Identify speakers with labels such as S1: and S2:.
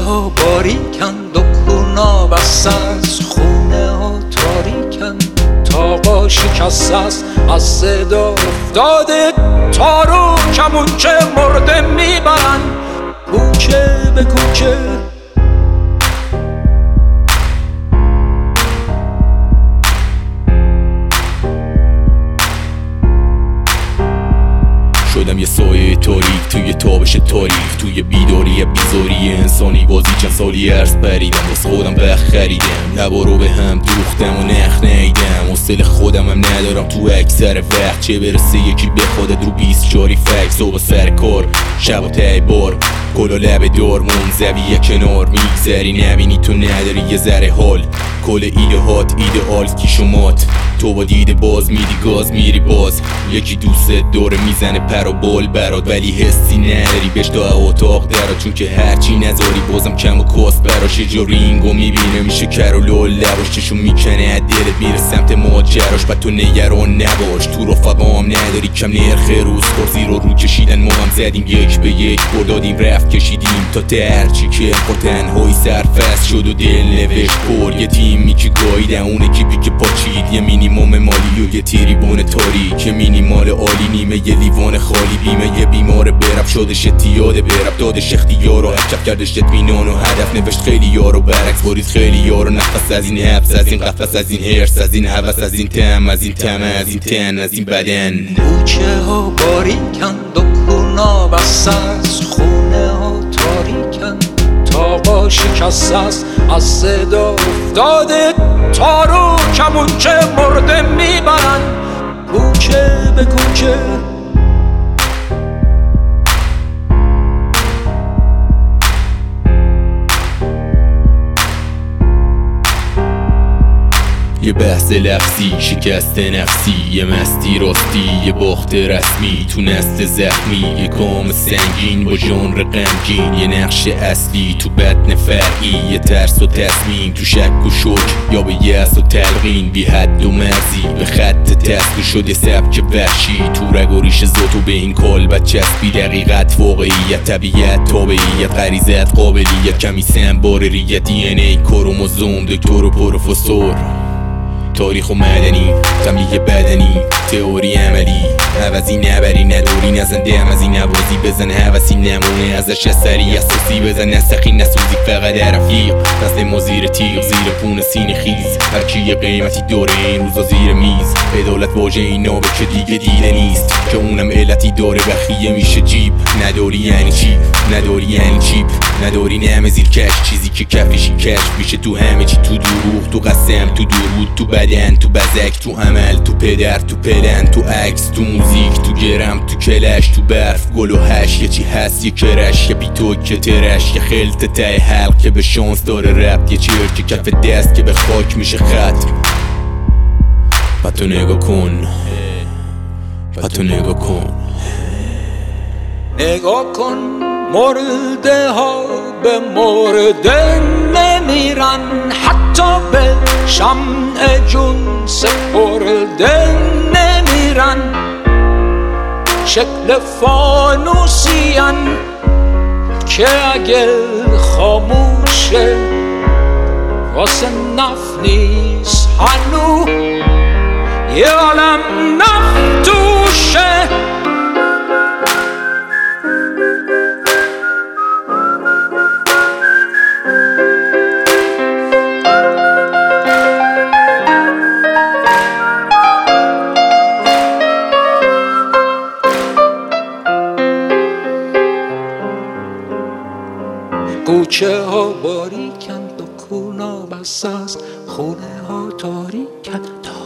S1: ها باریکند و کونا بسته است، خونه ها تاریکند، تاقا شکسته است، از صدا افتاده تارو کمونچه مرده میبرند کوچه به کوچه.
S2: شدم یه سایه تاریک توی تابش تاریخ، توی بیداری بیزاری انسانی بازی چند سالی عرض پریدم، واسه خودم بخت خریدم، لبا رو به هم دوختم و نخ نیدم، حوصله خودم هم ندارم تو اکثر وقت، چه برسه یکی به خودت رو 20 جاری فکر، صبح سر کار شب و ته بار کلا لب دار منزوی کنار، میگذری نبینی تو نداری یه ذره حال، کل ایده هات ایدئال کی شمات، تو با دید باز میدی گاز میری باز، یکی دوست داره میزنه پر و بال برات، ولی حسی نداری بهش تا اتاق درات، چون که هرچی نذاری بازم کم و کاست براش، یه جا رینگو میبینه میشه کر و لول لباش، چشو میکنه از دلت میره سمت ماجراش، بعد تو نگران نباش تو رفقام نداری کم نرخ روز خورزی رو کشیدن، ما هم زدیم یک به یک بردادیم رفت کشیدیم تا ترچی که خور تنهایی سرفست شد و دل نوشت پر، یه تیمی که گاییدن اونه کیپی که پاچید، یه مینیموم مالی و یه تریبون تاریک، یه مینیمال عالی نیمه یه لیوان خالی، بیمه یه بیمار برب شدش اتیاده برب دادش اختیار رو حکف کردش اطمینان و هدف نوشت خیلی یارو برعکس بارید خیلی یارو، نفس از این حبس از این قفس از این هرس از این هوس از این تم از این تم از این تن از این بدن.
S1: کوچه ها باریکند و کونا بسته است، خونه ها تاریکند، تاقا شکسته است، از صدا افتاده تارو کمونچه مرده میبرند کوچه به کوچه.
S2: یه بحث لفظی شکست نفسی، یه مستی راستی یه باخت رسمی، تو نسل زخمی یه کام سنگین با ژانر غمگین، یه نقش اصلی تو بدن فرعی، یه ترس و تصمیم تو شک و شک یا به یأس و تلقین، بی حد و مرزی به خط تسبیح شد یه سبک وحشی، تو رگ و ریش ذاتو به این کالبد چسبی، دقیقت واقعیت طبیعت تابعیت غریزت قابلیت کمی سنبارریت، دی ان ای کروموزوم دکتر و پروفسور، تاریخ و مدنی تملیه بدنی تئوری عملی، عوضی نبری نداری نزنده هم از این نوازی بزن حوثی نمونه ازش اثری اساسی بزن نسخی نسوزی فقط رفیق دست ما زیر تیغ زیر پون سینه خیز، هرکی یه قیمتی داره این روزا زیر میز، عدالت واژه این نابه که دیگه دیده نیست که اونم علتی داره بخیه میشه جیب، نداری یعنی چی نداری یعنی چیپ نداری نمه زیر کش چیزی که کفیشی کش میشه تو همه چی، تو دروغ تو قسم تو درود تو بدن تو بزک تو عمل تو پدر تو پلن تو عکس تو موزیک تو گرم تو کلش تو برف گل و هش، یه چی هست یه کرش یه بیتو که ترش، یه خلط ته حلق که به شانس داره ربط، یه چرک کف دست که به خاک میشه خط. بعد تو نگاه کن بعد تو نگاه کن
S1: نگاه کن مرده ها به مرده نمیرن، حتی به شمع جون سپرده نمیرن، شکل فانوسین که اگه خاموشه واسه نف نیست هنو یه عالم نف توشه. کوچه ها باریکند و کونا بسته است، خونه ها تاریکند.